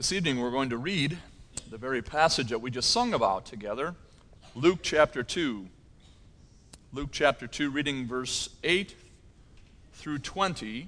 This evening we're going to read the very passage that we just sung about together, Luke chapter 2. Luke chapter 2, reading verse 8 through 20.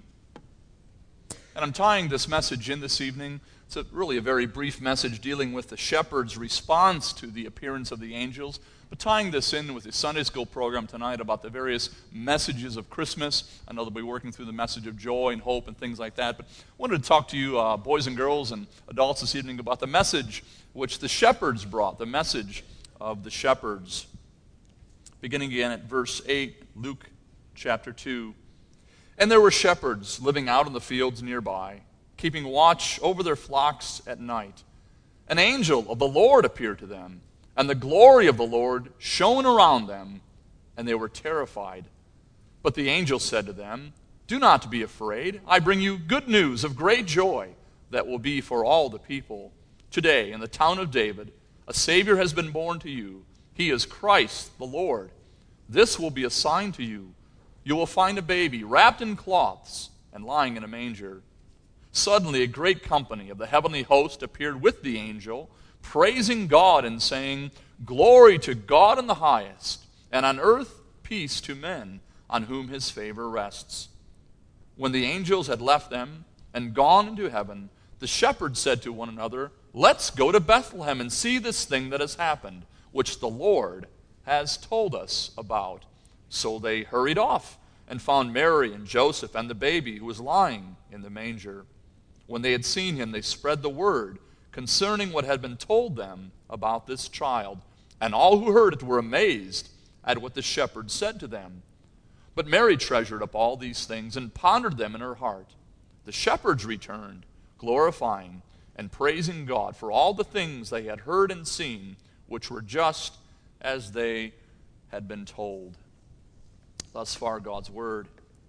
And I'm tying this message in this evening. It's really a very brief message dealing with the shepherd's response to the appearance of the angels, but tying this in with the Sunday school program tonight about the various messages of Christmas. I know they'll be working through the message of joy and hope and things like that, but I wanted to talk to you boys and girls and adults this evening about the message which the shepherds brought, the message of the shepherds. Beginning again at verse 8, Luke chapter 2. And there were shepherds living out in the fields nearby, keeping watch over their flocks at night. An angel of the Lord appeared to them, and the glory of the Lord shone around them, and they were terrified. But the angel said to them, "Do not be afraid. I bring you good news of great joy that will be for all the people. Today, in the town of David, a Savior has been born to you. He is Christ the Lord. This will be a sign to you. You will find a baby wrapped in cloths and lying in a manger." Suddenly a great company of the heavenly host appeared with the angel, praising God and saying, "Glory to God in the highest, and on earth peace to men on whom his favor rests." When the angels had left them and gone into heaven, the shepherds said to one another, "Let's go to Bethlehem and see this thing that has happened, which the Lord has told us about." So they hurried off and found Mary and Joseph and the baby who was lying in the manger. When they had seen him, they spread the word concerning what had been told them about this child. And all who heard it were amazed at what the shepherds said to them. But Mary treasured up all these things and pondered them in her heart. The shepherds returned, glorifying and praising God for all the things they had heard and seen, which were just as they had been told. Thus far, God's word.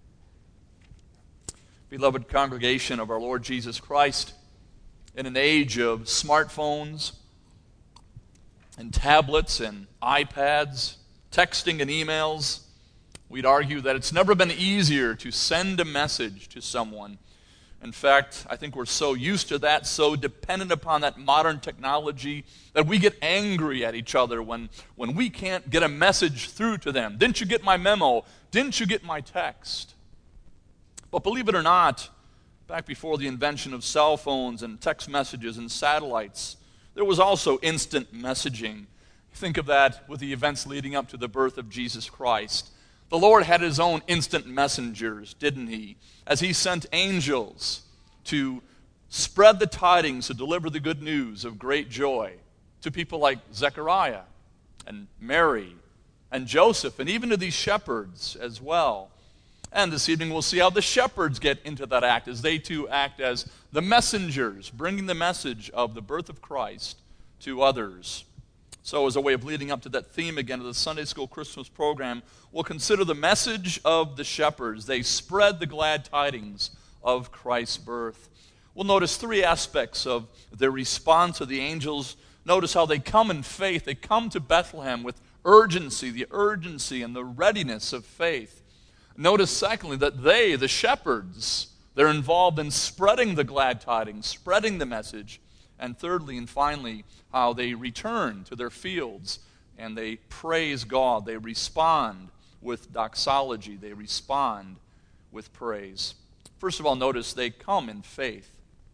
Beloved congregation of our Lord Jesus Christ, in an age of smartphones and tablets and iPads, texting and emails, we'd argue that it's never been easier to send a message to someone. In fact, I think we're so used to that, so dependent upon that modern technology, that we get angry at each other when we can't get a message through to them. Didn't you get my memo? Didn't you get my text? But believe it or not, back before the invention of cell phones and text messages and satellites, there was also instant messaging. Think of that with the events leading up to the birth of Jesus Christ. The Lord had his own instant messengers, didn't he? As he sent angels to spread the tidings, to deliver the good news of great joy to people like Zechariah and Mary and Joseph, and even to these shepherds as well. And this evening we'll see how the shepherds get into that act, as they too act as the messengers, bringing the message of the birth of Christ to others. So as a way of leading up to that theme again of the Sunday School Christmas program, we'll consider the message of the shepherds. They spread the glad tidings of Christ's birth. We'll notice three aspects of their response to the angels. Notice how they come in faith. They come to Bethlehem with urgency, the urgency and the readiness of faith. Notice, secondly, that they, the shepherds, they're involved in spreading the glad tidings, spreading the message. And thirdly and finally, how they return to their fields and they praise God. They respond with doxology. They respond with praise. First of all, notice they come in faith.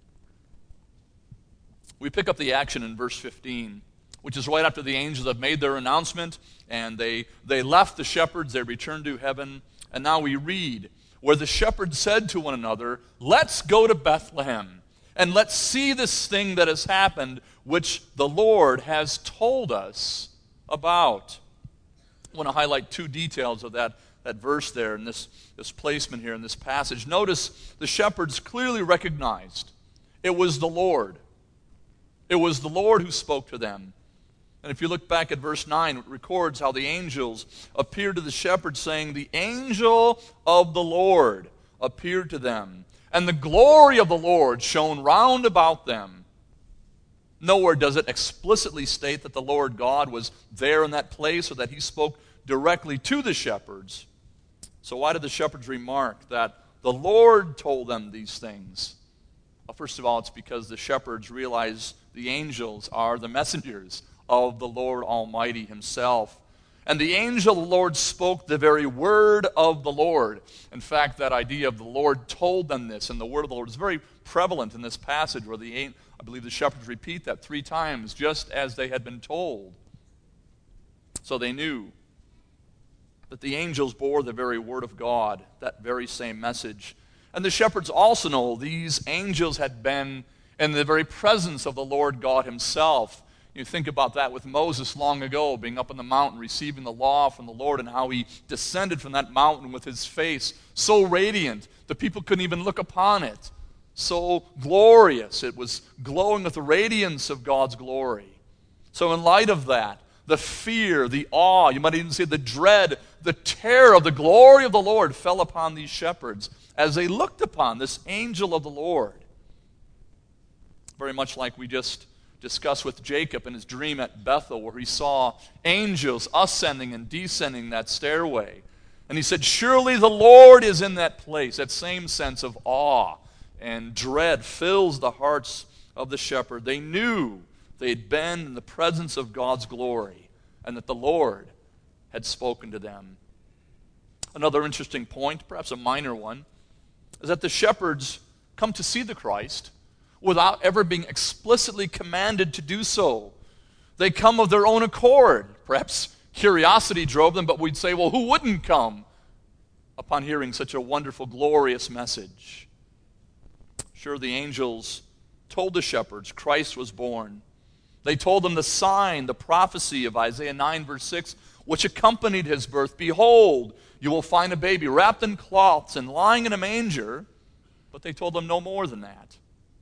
We pick up the action in verse 15, which is right after the angels have made their announcement, and they left the shepherds, they returned to heaven. And now we read where the shepherds said to one another, "Let's go to Bethlehem, and let's see this thing that has happened, which the Lord has told us about." I want to highlight two details of that verse there in this placement here in this passage. Notice the shepherds clearly recognized it was the Lord. It was the Lord who spoke to them. And if you look back at verse 9, it records how the angels appeared to the shepherds, saying, "The angel of the Lord appeared to them, and the glory of the Lord shone round about them." Nowhere does it explicitly state that the Lord God was there in that place or that he spoke directly to the shepherds. So why did the shepherds remark that the Lord told them these things Well, first of all, it's because the shepherds realize the angels are the messengers of the Lord Almighty himself. And the angel of the Lord spoke the very word of the Lord. In fact, that idea of the Lord told them this, and the word of the Lord is very prevalent in this passage where I believe the shepherds repeat that 3 times, just as they had been told. So they knew that the angels bore the very word of God, that very same message. And the shepherds also know these angels had been in the very presence of the Lord God himself. You think about that with Moses long ago, being up on the mountain, receiving the law from the Lord, and how he descended from that mountain with his face so radiant, the people couldn't even look upon it. So glorious. It was glowing with the radiance of God's glory. So in light of that, the fear, the awe, you might even say the dread, the terror of the glory of the Lord fell upon these shepherds as they looked upon this angel of the Lord. Very much like we just discussed with Jacob in his dream at Bethel, where he saw angels ascending and descending that stairway. And he said, surely the Lord is in that place. That same sense of awe and dread fills the hearts of the shepherd. They knew they had been in the presence of God's glory and that the Lord had spoken to them. Another interesting point, perhaps a minor one, is that the shepherds come to see the Christ without ever being explicitly commanded to do so. They come of their own accord. Perhaps curiosity drove them, but we'd say, well, who wouldn't come upon hearing such a wonderful, glorious message? Sure, the angels told the shepherds Christ was born. They told them the sign, the prophecy of Isaiah 9, verse 6, which accompanied his birth. Behold, you will find a baby wrapped in cloths and lying in a manger. But they told them no more than that.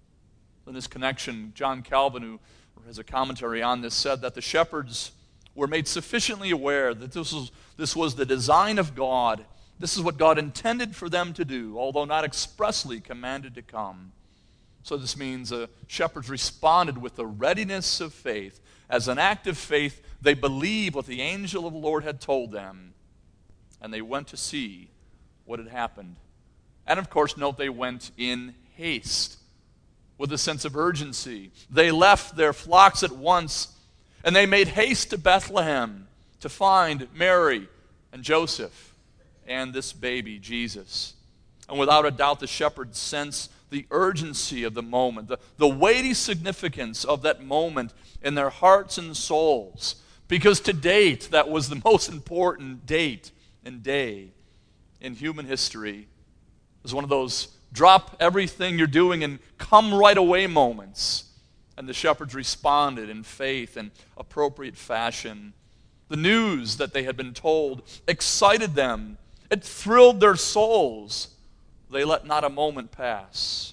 In this connection, John Calvin, who has a commentary on this, said that the shepherds were made sufficiently aware that this was the design of God. This is what God intended for them to do, although not expressly commanded to come. So this means the shepherds responded with the readiness of faith. As an act of faith, they believed what the angel of the Lord had told them, and they went to see what had happened. And of course, note they went in haste, with a sense of urgency. They left their flocks at once, and they made haste to Bethlehem to find Mary and Joseph and this baby, Jesus. And without a doubt, the shepherds sense the urgency of the moment, the weighty significance of that moment in their hearts and souls. Because to date, that was the most important date and day in human history. It was one of those drop everything you're doing and come right away moments. And the shepherds responded in faith and appropriate fashion. The news that they had been told excited them. It thrilled their souls. They let not a moment pass.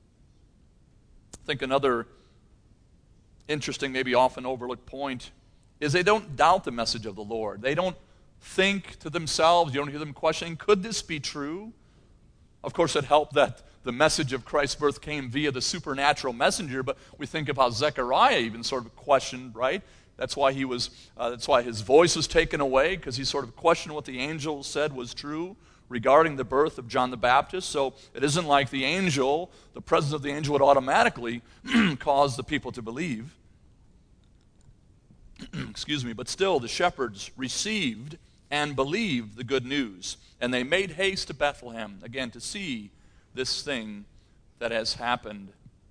I think another interesting, maybe often overlooked point is they don't doubt the message of the Lord. They don't think to themselves, you don't hear them questioning, could this be true? Of course, it helped that the message of Christ's birth came via the supernatural messenger, but we think of how Zechariah even sort of questioned, right? That's why his voice was taken away, because he sort of questioned what the angel said was true regarding the birth of John the Baptist. So it isn't like the presence of the angel would automatically cause the people to believe. Excuse me, but still the shepherds received and believed the good news. And they made haste to Bethlehem, again, to see this thing that has happened.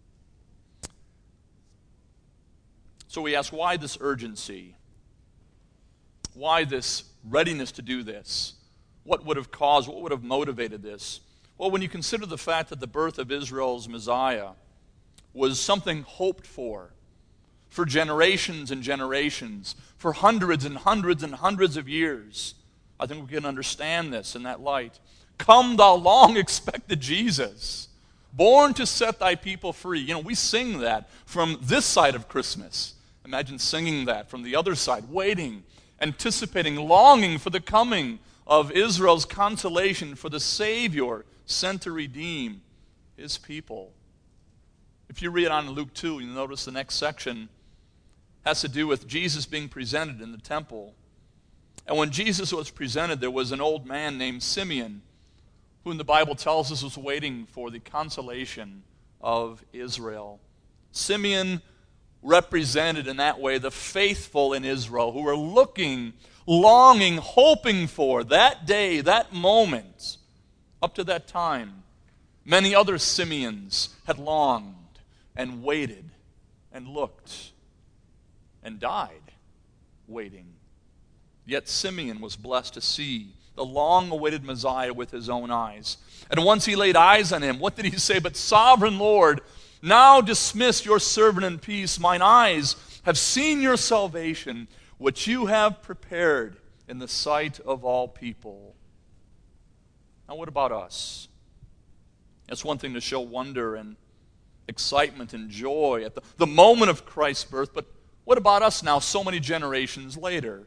So we ask, why this urgency? Why this readiness to do this? What would have motivated this? Well, when you consider the fact that the birth of Israel's Messiah was something hoped for generations and generations, for hundreds and hundreds and hundreds of years, I think we can understand this in that light. Come, thou long-expected Jesus, born to set thy people free. You know, we sing that from this side of Christmas. Imagine singing that from the other side, waiting, anticipating, longing for the coming of Israel's consolation, for the Savior sent to redeem his people. If you read on in Luke 2, you'll notice the next section has to do with Jesus being presented in the temple. And when Jesus was presented, there was an old man named Simeon, who in the Bible tells us was waiting for the consolation of Israel. Simeon represented in that way the faithful in Israel who were looking, longing, hoping for that day, that moment. Up to that time, many other Simeons had longed and waited and looked and died waiting. Yet Simeon was blessed to see the long-awaited Messiah with his own eyes. And once he laid eyes on him, what did he say? But, Sovereign Lord, now dismiss your servant in peace. Mine eyes have seen your salvation, which you have prepared in the sight of all people. Now, what about us? It's one thing to show wonder and excitement and joy at the moment of Christ's birth, but what about us now, so many generations later?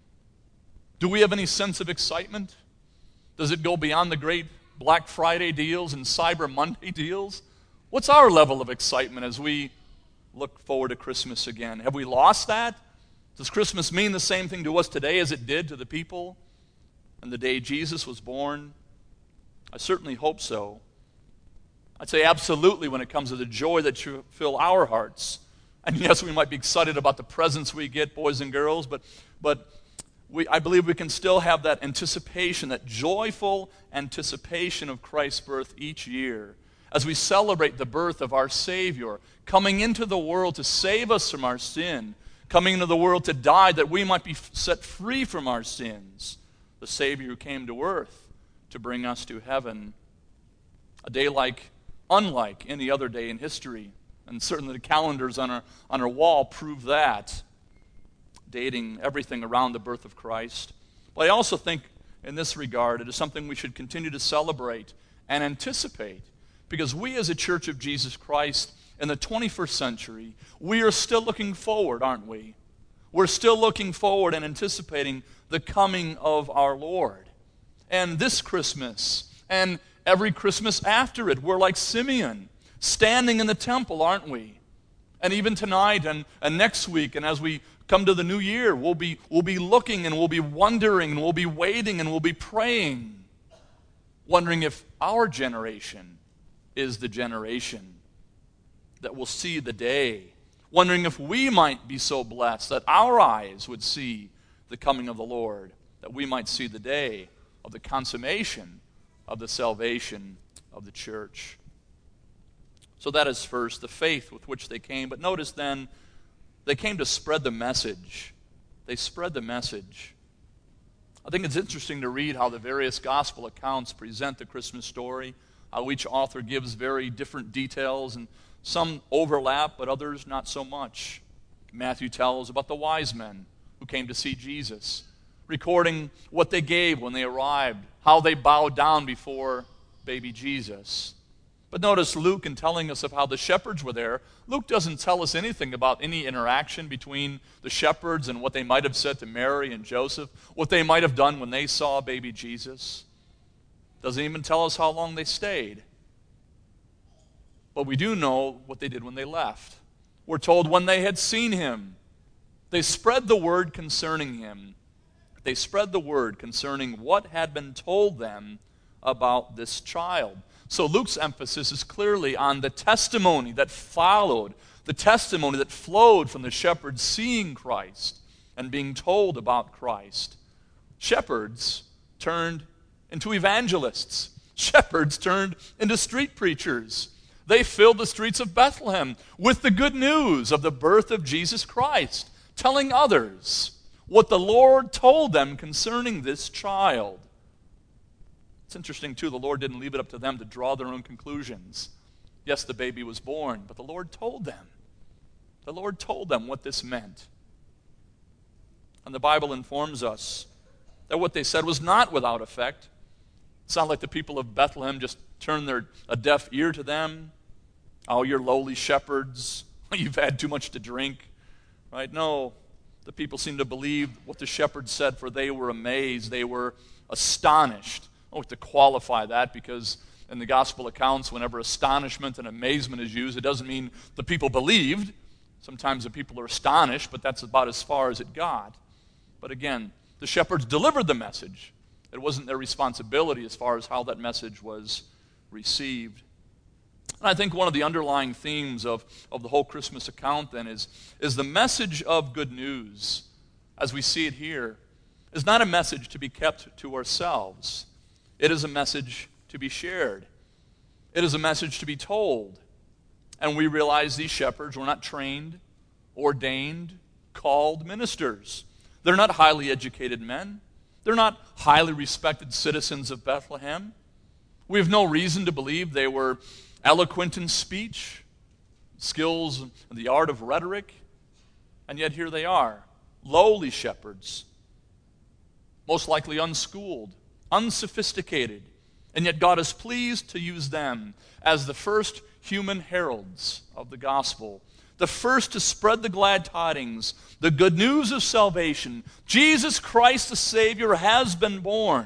Do we have any sense of excitement? Does it go beyond the great Black Friday deals and Cyber Monday deals? What's our level of excitement as we look forward to Christmas again? Have we lost that? Does Christmas mean the same thing to us today as it did to the people on the day Jesus was born? I certainly hope so. I'd say absolutely when it comes to the joy that should fill our hearts. And yes, we might be excited about the presents we get, boys and girls, but I believe we can still have that anticipation, that joyful anticipation of Christ's birth each year as we celebrate the birth of our Savior, coming into the world to save us from our sin, coming into the world to die that we might be set free from our sins. The Savior who came to earth to bring us to heaven. A day unlike any other day in history. And certainly the calendars on our wall prove that, dating everything around the birth of Christ. But I also think in this regard it is something we should continue to celebrate and anticipate, because we as a Church of Jesus Christ in the 21st century, we are still looking forward, aren't we? We're still looking forward and anticipating the coming of our Lord. And this Christmas and every Christmas after it, we're like Simeon, standing in the temple, aren't we? And even tonight and next week, and as we come to the new year, we'll be looking and we'll be wondering and we'll be waiting and we'll be praying, wondering if our generation is the generation that will see the day, wondering if we might be so blessed that our eyes would see the coming of the Lord, that we might see the day of the consummation of the salvation of the church. So that is first, the faith with which they came. But notice then, they came to spread the message. They spread the message. I think it's interesting to read how the various gospel accounts present the Christmas story, how each author gives very different details, and some overlap, but others not so much. Matthew tells about the wise men who came to see Jesus, recording what they gave when they arrived, how they bowed down before baby Jesus. But notice Luke, in telling us of how the shepherds were there, Luke doesn't tell us anything about any interaction between the shepherds and what they might have said to Mary and Joseph, what they might have done when they saw baby Jesus. Doesn't even tell us how long they stayed. But we do know what they did when they left. We're told when they had seen him, they spread the word concerning him. They spread the word concerning what had been told them about this child. So Luke's emphasis is clearly on the testimony that followed, the testimony that flowed from the shepherds seeing Christ and being told about Christ. Shepherds turned into evangelists. Shepherds turned into street preachers. They filled the streets of Bethlehem with the good news of the birth of Jesus Christ, telling others what the Lord told them concerning this child. It's interesting, too, the Lord didn't leave it up to them to draw their own conclusions. Yes, the baby was born, but the Lord told them. The Lord told them what this meant. And the Bible informs us that what they said was not without effect. It's not like the people of Bethlehem just turned a deaf ear to them. Oh, you're lowly shepherds. You've had too much to drink. Right? No, the people seemed to believe what the shepherds said, for they were amazed. They were astonished. I don't have to qualify that, because in the gospel accounts, whenever astonishment and amazement is used, it doesn't mean the people believed. Sometimes the people are astonished, but that's about as far as it got. But again, the shepherds delivered the message. It wasn't their responsibility as far as how that message was received. And I think one of the underlying themes of the whole Christmas account then is the message of good news, as we see it here, is not a message to be kept to ourselves. It is a message to be shared. It is a message to be told. And we realize these shepherds were not trained, ordained, called ministers. They're not highly educated men. They're not highly respected citizens of Bethlehem. We have no reason to believe they were eloquent in speech, skills in the art of rhetoric, and yet here they are, lowly shepherds, most likely unschooled, unsophisticated, and yet God is pleased to use them as the first human heralds of the gospel, the first to spread the glad tidings, the good news of salvation. Jesus Christ the Savior has been born.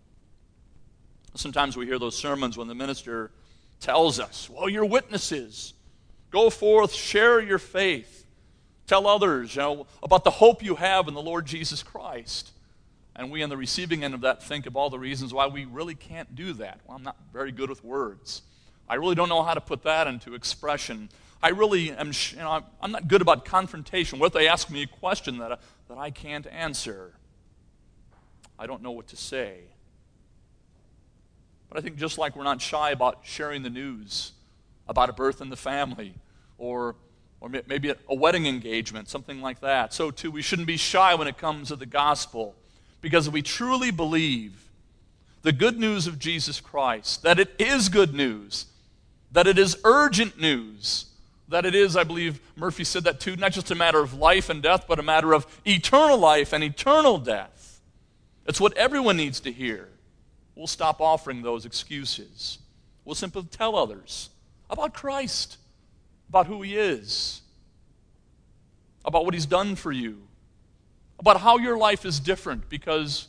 Sometimes we hear those sermons when the minister tells us, well, you're witnesses. Go forth, share your faith. Tell others, about the hope you have in the Lord Jesus Christ. And we on the receiving end of that think of all the reasons why we really can't do that. Well, I'm not very good with words. I really don't know how to put that into expression. I really am, I'm not good about confrontation. What if they ask me a question that I can't answer? I don't know what to say. But I think just like we're not shy about sharing the news about a birth in the family or maybe a wedding engagement, something like that, so too we shouldn't be shy when it comes to the gospel. Because if we truly believe the good news of Jesus Christ, that it is good news, that it is urgent news, that it is, I believe Murphy said that too, not just a matter of life and death, but a matter of eternal life and eternal death. It's what everyone needs to hear. We'll stop offering those excuses. We'll simply tell others about Christ, about who He is, about what He's done for you, about how your life is different because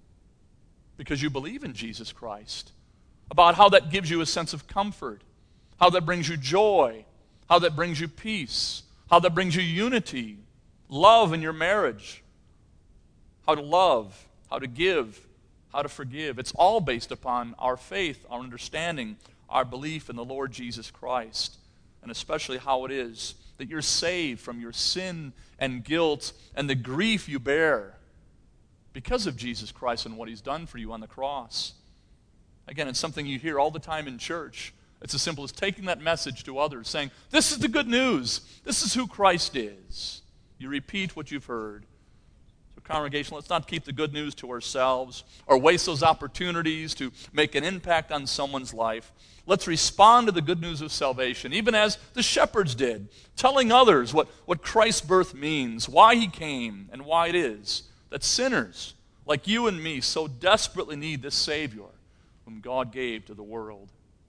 you believe in Jesus Christ, about how that gives you a sense of comfort, how that brings you joy, how that brings you peace, how that brings you unity, love in your marriage, how to love, how to give, how to forgive. It's all based upon our faith, our understanding, our belief in the Lord Jesus Christ, and especially how it is that you're saved from your sin and guilt and the grief you bear because of Jesus Christ and what He's done for you on the cross. Again, it's something you hear all the time in church. It's as simple as taking that message to others, saying, this is the good news. This is who Christ is. You repeat what you've heard. So congregation, let's not keep the good news to ourselves or waste those opportunities to make an impact on someone's life. Let's respond to the good news of salvation, even as the shepherds did, telling others what Christ's birth means, why He came, and why it is that sinners like you and me so desperately need this Savior whom God gave to the world.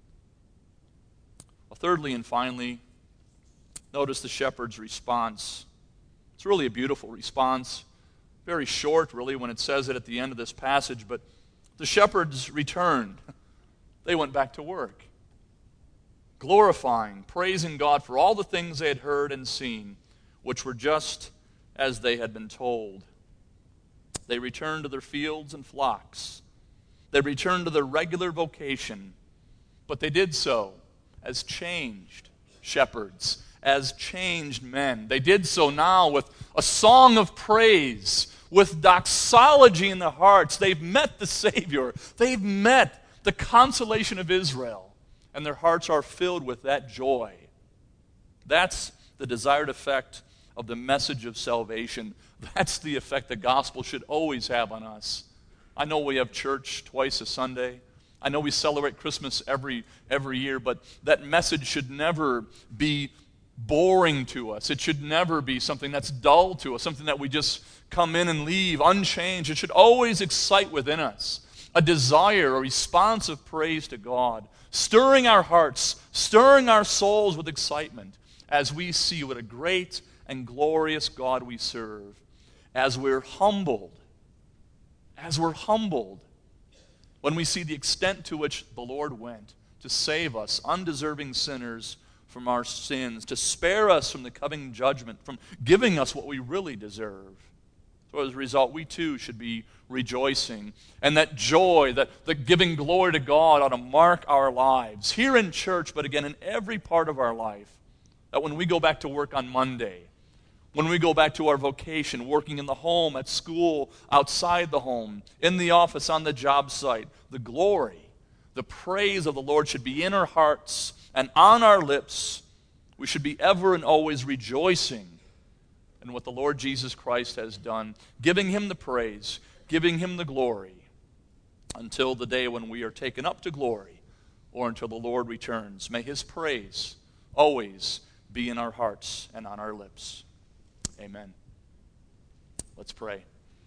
Well, thirdly and finally, notice the shepherd's response. It's really a beautiful response. Very short, really, when it says it at the end of this passage, but the shepherds returned. They went back to work, glorifying, praising God for all the things they had heard and seen, which were just as they had been told. They returned to their fields and flocks. They returned to their regular vocation, but they did so as changed shepherds, as changed men. They did so now with a song of praise, with doxology in their hearts. They've met the Savior. They've met the consolation of Israel, and their hearts are filled with that joy. That's the desired effect of the message of salvation. That's the effect the gospel should always have on us. I know we have church twice a Sunday. I know we celebrate Christmas every year, but that message should never be boring to us. It should never be something that's dull to us, something that we just come in and leave unchanged. It should always excite within us a desire, a response of praise to God, stirring our hearts, stirring our souls with excitement as we see what a great and glorious God we serve, as we're humbled when we see the extent to which the Lord went to save us, undeserving sinners, from our sins, to spare us from the coming judgment, from giving us what we really deserve. So as a result, we too should be rejoicing. And that joy, that giving glory to God ought to mark our lives, here in church, but again in every part of our life. That when we go back to work on Monday, when we go back to our vocation, working in the home, at school, outside the home, in the office, on the job site, the glory, the praise of the Lord should be in our hearts and on our lips. We should be ever and always rejoicing in what the Lord Jesus Christ has done, giving Him the praise, giving Him the glory, until the day when we are taken up to glory, or until the Lord returns. May His praise always be in our hearts and on our lips. Amen. Let's pray.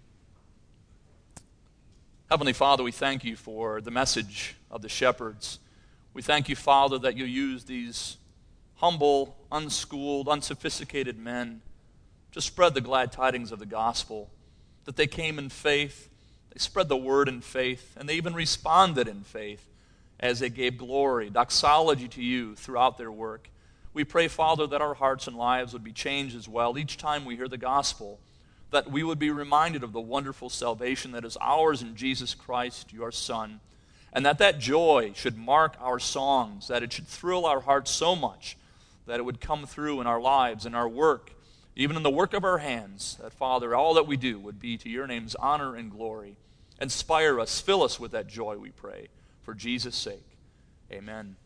Heavenly Father, we thank You for the message of the shepherds. We thank You, Father, that You use these humble, unschooled, unsophisticated men to spread the glad tidings of the gospel, that they came in faith, they spread the word in faith, and they even responded in faith as they gave glory, doxology to You throughout their work. We pray, Father, that our hearts and lives would be changed as well each time we hear the gospel, that we would be reminded of the wonderful salvation that is ours in Jesus Christ, Your Son, and that joy should mark our songs, that it should thrill our hearts so much that it would come through in our lives, in our work, even in the work of our hands, that, Father, all that we do would be to Your name's honor and glory. Inspire us, fill us with that joy, we pray, for Jesus' sake. Amen.